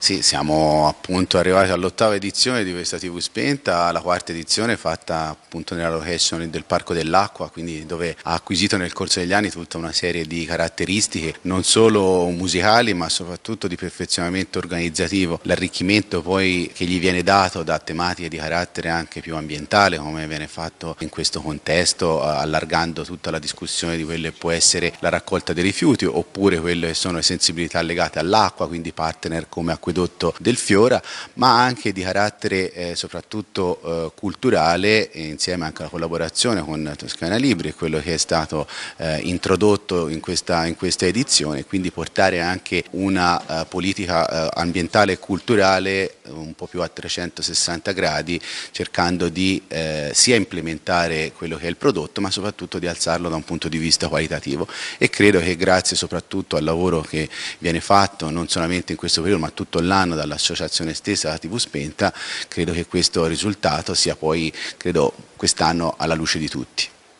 Sì, siamo appunto arrivati all'8ª edizione di questa TV Spenta, la 4ª edizione fatta appunto nella location del Parco dell'Acqua, quindi dove ha acquisito nel corso degli anni tutta una serie di caratteristiche, non solo musicali ma soprattutto di perfezionamento organizzativo, l'arricchimento poi che gli viene dato da tematiche di carattere anche più ambientale, come viene fatto in questo contesto, allargando tutta la discussione di quelle che può essere la raccolta dei rifiuti oppure quelle che sono le sensibilità legate all'acqua, quindi partner come Acquedotto del Fiora, ma anche di carattere soprattutto culturale, insieme anche alla collaborazione con Toscana Libri e quello che è stato introdotto in questa edizione, quindi portare anche una politica ambientale e culturale un po' più a 360 gradi, cercando di sia implementare quello che è il prodotto, ma soprattutto di alzarlo da un punto di vista qualitativo. E credo che grazie soprattutto al lavoro che viene fatto non solamente in questo periodo ma tutto l'anno dall'associazione stessa, la TV Spenta, credo che questo risultato sia poi, credo, quest'anno alla luce di tutti.